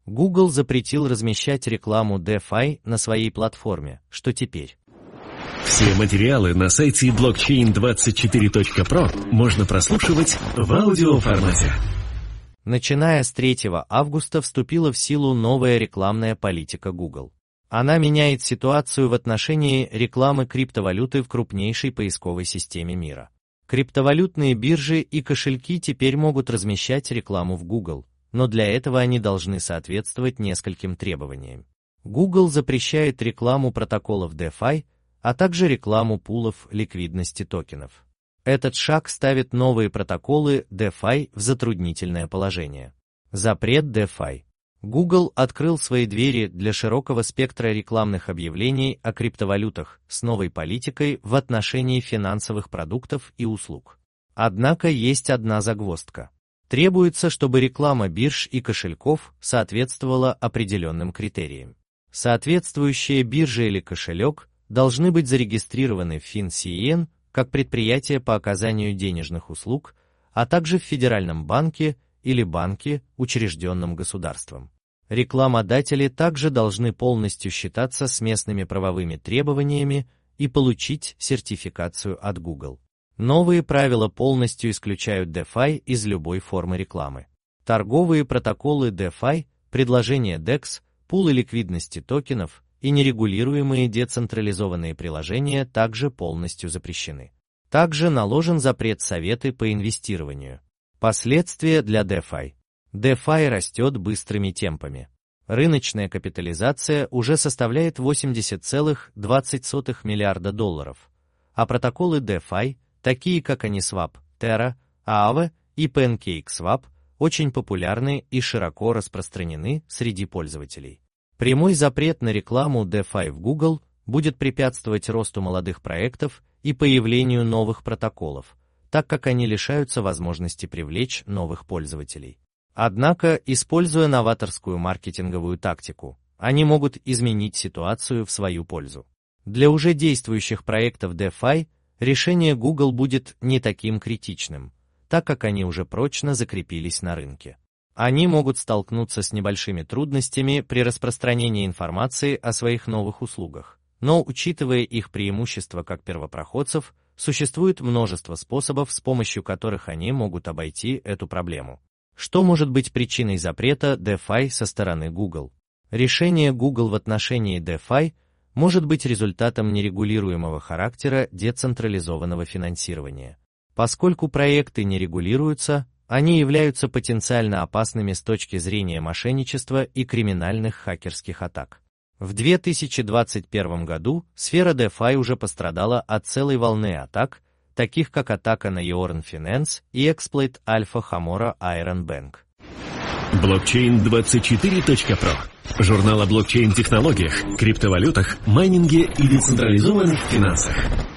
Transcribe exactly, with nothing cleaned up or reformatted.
Google запретил размещать рекламу DeFi на своей платформе. Что теперь? Все материалы на сайте блокчейн двадцать четыре точка про можно прослушивать в аудиоформате. Начиная с третьего августа вступила в силу новая рекламная политика Google. Она меняет ситуацию в отношении рекламы криптовалюты в крупнейшей поисковой системе мира. Криптовалютные биржи и кошельки теперь могут размещать рекламу в Google, но для этого они должны соответствовать нескольким требованиям. Google запрещает рекламу протоколов DeFi, а также рекламу пулов ликвидности токенов. Этот шаг ставит новые протоколы DeFi в затруднительное положение. Запрет DeFi. Google открыл свои двери для широкого спектра рекламных объявлений о криптовалютах с новой политикой в отношении финансовых продуктов и услуг. Однако есть одна загвоздка. Требуется, чтобы реклама бирж и кошельков соответствовала определенным критериям. Соответствующая биржа или кошелек должны быть зарегистрированы в FinCEN как предприятие по оказанию денежных услуг, а также в Федеральном банке или банке, учрежденном государством. Рекламодатели также должны полностью считаться с местными правовыми требованиями и получить сертификацию от Google. Новые правила полностью исключают DeFi из любой формы рекламы. Торговые протоколы DeFi, предложения декс, пулы ликвидности токенов и нерегулируемые децентрализованные приложения также полностью запрещены. Также наложен запрет Советы по инвестированию. Последствия для DeFi. DeFi растет быстрыми темпами. Рыночная капитализация уже составляет восемьдесят целых двадцать сотых миллиарда долларов, а протоколы DeFi, такие как Uniswap, Terra, Aave и PancakeSwap, очень популярны и широко распространены среди пользователей. Прямой запрет на рекламу DeFi в Google будет препятствовать росту молодых проектов и появлению новых протоколов, так как они лишаются возможности привлечь новых пользователей. Однако, используя новаторскую маркетинговую тактику, они могут изменить ситуацию в свою пользу. Для уже действующих проектов DeFi решение Google будет не таким критичным, так как они уже прочно закрепились на рынке. Они могут столкнуться с небольшими трудностями при распространении информации о своих новых услугах, но, учитывая их преимущества как первопроходцев, существует множество способов, с помощью которых они могут обойти эту проблему. Что может быть причиной запрета DeFi со стороны Google? Решение Google в отношении DeFi может быть результатом нерегулируемого характера децентрализованного финансирования. Поскольку проекты не регулируются, они являются потенциально опасными с точки зрения мошенничества и криминальных хакерских атак. В две тысячи двадцать первом году сфера DeFi уже пострадала от целой волны атак, таких как атака на Yorn Finance и эксплойт Альфа Хамора Iron Bank. блокчейн двадцать четыре точка про. Журнал о блокчейн-технологиях, криптовалютах, майнинге и децентрализованных финансах.